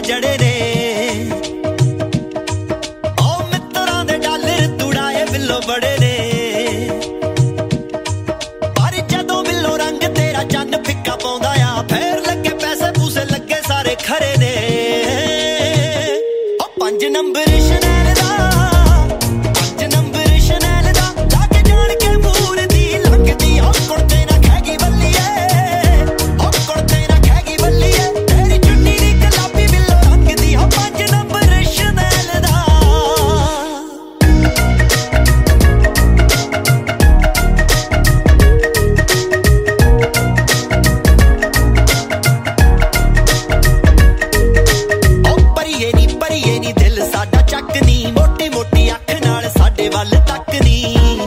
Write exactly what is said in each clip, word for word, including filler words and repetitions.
ਜੜੇ ਨੇ ਓ ਮਿੱਤਰਾਂ ਦੇ ਡਾਲਰ ਤੁੜਾਏ ਬਿੱਲੋ ਬੜੇ ਨੇ ਪਰ ਜਦੋਂ ਬਿੱਲੋ ਰੰਗ ਤੇਰਾ ਚੰਨ ਫਿੱਕਾ ਪਾਉਂਦਾ ਆ ਫੇਰ ਲੱਗੇ ਪੈਸੇ ਪੂਸੇ ਲੱਗੇ ਸਾਰੇ ਖਰੇ ਨੇ ਓ ਪੰਜ ਨੰਬਰ ਸ਼ਨੈਲ ਦਾ ਪੰਜ ਨੰਬਰ ਸ਼ਨੈਲ ਦਾ ਲਾ ਕੇ ਜਾਣ ਕੇ ਮੂਰ ਦੀ ਲੰਘਦੀ ਓ ਕੁੜਤੇ ਨਾ ਖੈਗੀ ਬੱਲੀਏ ਓ ਕੁੜਤੇ ਨਾ ਖੈਗੀ ਬੱਲੀਏ ਤੇਰੀ ਚੁੰਨੀ ਦੀ ਗੁਲਾਬੀ ਬਿੱਲੋ ਰੰਗ ਦੀ ਓ ਪੰਜ ਨੰਬਰ ਸ਼ਨੈਲ ਦਾ ਓ ਪਰੀਏ ਨੀ ਪਰੀਏ ਨੀ ਦਿਲ ਸਾਡਾ ਚੱਕ ਨੀ ਮੋਟੀ ਮੋਟੀ ਅੱਖ ਨਾਲ ਸਾਡੇ ਵੱਲ ਤੱਕ ਨੀ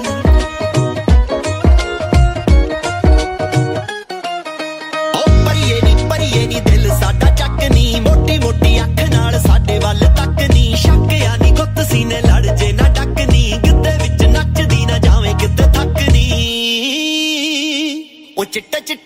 ਓ ਪਰੀਏ ਨੀ ਪਰੀਏ ਨੀ ਦਿਲ ਸਾਡਾ ਚੱਕ ਨੀ ਮੋਟੀ ਮੋਟੀ ਅੱਖ ਨਾਲ ਸਾਡੇ ਵੱਲ ਤੱਕ ਨੀ ਸ਼ੱਕਿਆ ਨੀ ਗੁੱਤ ਸੀਨੇ ਲੜ ਜੇ ਨਾ ਡੱਕ ਨੀ ਗਿੱਧੇ ਵਿੱਚ ਨੱਚਦੀ ਨਾ ਜਾਵੇਂ ਕਿਤੇ ਥੱਕ ਨੀ ਓ ਚਿੱਟੇ ਚਿੱਟੇ